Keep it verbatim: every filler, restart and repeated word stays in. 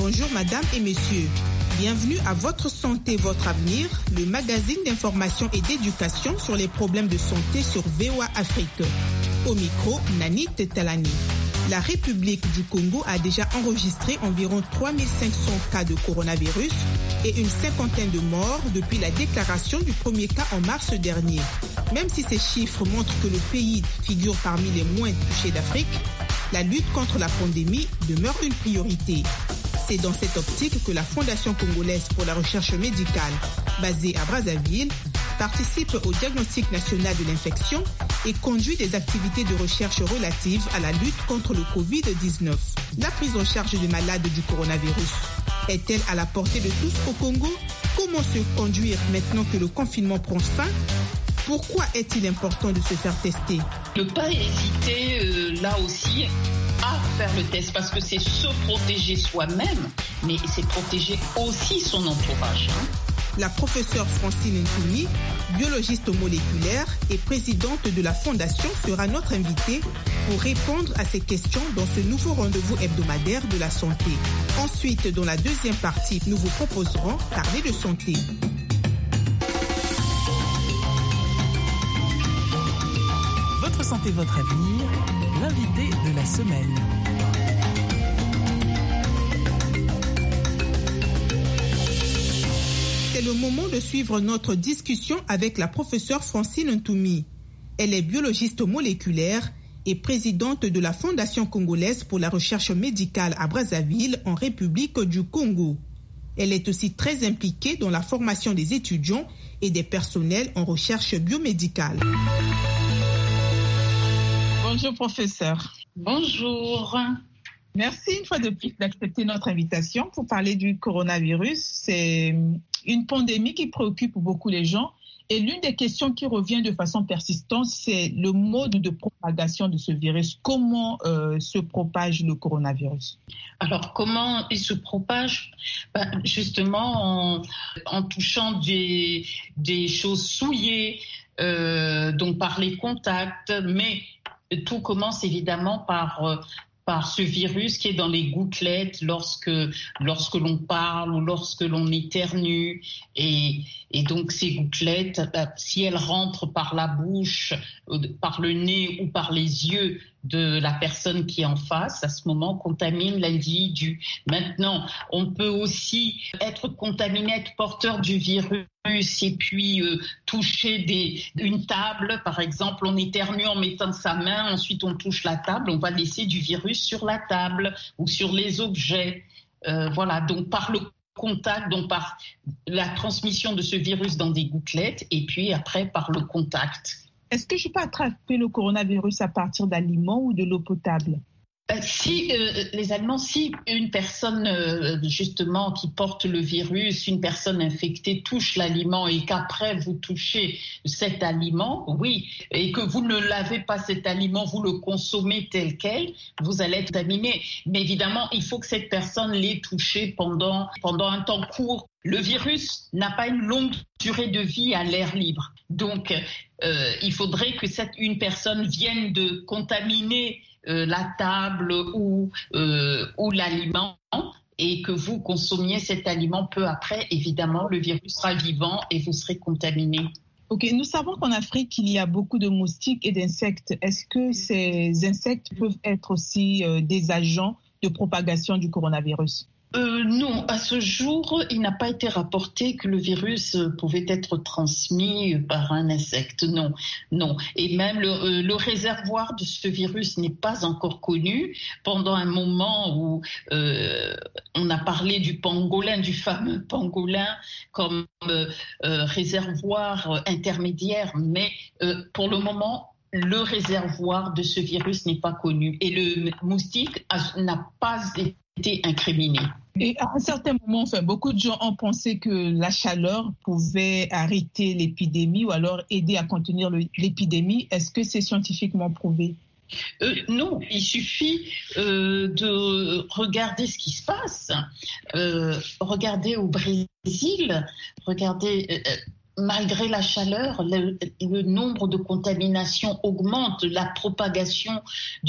Bonjour madame et messieurs. Bienvenue à Votre Santé, Votre Avenir, le magazine d'information et d'éducation sur les problèmes de santé sur V O A Afrique. Au micro, Nanit Talani. La République du Congo a déjà enregistré environ trois mille cinq cents cas de coronavirus et une cinquantaine de morts depuis la déclaration du premier cas en mars dernier. Même si ces chiffres montrent que le pays figure parmi les moins touchés d'Afrique, la lutte contre la pandémie demeure une priorité. C'est dans cette optique que la Fondation congolaise pour la recherche médicale, basée à Brazzaville, participe au diagnostic national de l'infection et conduit des activités de recherche relatives à la lutte contre le covid dix-neuf. La prise en charge des malades du coronavirus est-elle à la portée de tous au Congo? Comment se conduire maintenant que le confinement prend fin? Pourquoi est-il important de se faire tester? Ne pas hésiter euh, là aussi à faire le test parce que c'est se protéger soi-même, mais c'est protéger aussi son entourage. Hein. La professeure Francine Ntoumi, biologiste moléculaire et présidente de la Fondation, sera notre invitée pour répondre à ces questions dans ce nouveau rendez-vous hebdomadaire de la santé. Ensuite, dans la deuxième partie, nous vous proposerons parler de santé. Votre santé, votre avenir, l'invité de la semaine. C'est le moment de suivre notre discussion avec la professeure Francine Ntoumi. Elle est biologiste moléculaire et présidente de la Fondation congolaise pour la recherche médicale à Brazzaville, en République du Congo. Elle est aussi très impliquée dans la formation des étudiants et des personnels en recherche biomédicale. Bonjour professeur. Bonjour. Merci une fois de plus d'accepter notre invitation pour parler du coronavirus. C'est une pandémie qui préoccupe beaucoup les gens et l'une des questions qui revient de façon persistante, c'est le mode de propagation de ce virus. Comment euh, se propage le coronavirus? Alors, comment il se propage? Ben, justement, en, en touchant des, des choses souillées, euh, donc par les contacts, mais tout commence évidemment par... Euh, par ce virus qui est dans les gouttelettes lorsque, lorsque l'on parle ou lorsque l'on éternue. Et, et donc ces gouttelettes, si elles rentrent par la bouche, par le nez ou par les yeux de la personne qui est en face, à ce moment, contamine l'individu. Maintenant, on peut aussi être contaminé, être porteur du virus et puis euh, toucher des, une table, par exemple, on éternue en mettant sa main, ensuite on touche la table, on va laisser du virus sur la table ou sur les objets. Euh, voilà, donc par le contact, donc par la transmission de ce virus dans des gouttelettes et puis après par le contact. Est-ce que je peux attraper le coronavirus à partir d'aliments ou de l'eau potable? Si euh, les aliments, si une personne euh, justement qui porte le virus, une personne infectée touche l'aliment et qu'après vous touchez cet aliment, oui, et que vous ne lavez pas cet aliment, vous le consommez tel quel, vous allez être contaminé. Mais évidemment, il faut que cette personne l'ait touché pendant, pendant un temps court. Le virus n'a pas une longue durée de vie à l'air libre. Donc, euh, il faudrait que cette, une personne vienne de contaminer euh, la table ou, euh, ou l'aliment et que vous consommiez cet aliment peu après. Évidemment, le virus sera vivant et vous serez contaminé. Ok, nous savons qu'en Afrique, il y a beaucoup de moustiques et d'insectes. Est-ce que ces insectes peuvent être aussi euh, des agents de propagation du coronavirus? Euh, non, à ce jour, il n'a pas été rapporté que le virus pouvait être transmis par un insecte. Non, non. Et même le, euh, le réservoir de ce virus n'est pas encore connu. Pendant un moment où euh, on a parlé du pangolin, du fameux pangolin, comme euh, euh, réservoir intermédiaire, mais euh, pour le moment, le réservoir de ce virus n'est pas connu. Et le moustique a, n'a pas été incriminé. Et à un certain moment, enfin, beaucoup de gens ont pensé que la chaleur pouvait arrêter l'épidémie ou alors aider à contenir le, l'épidémie. Est-ce que c'est scientifiquement prouvé? Euh, non, il suffit euh, de regarder ce qui se passe. Euh, regardez au Brésil, regardez... Euh, Malgré la chaleur, le, le nombre de contaminations augmente, la propagation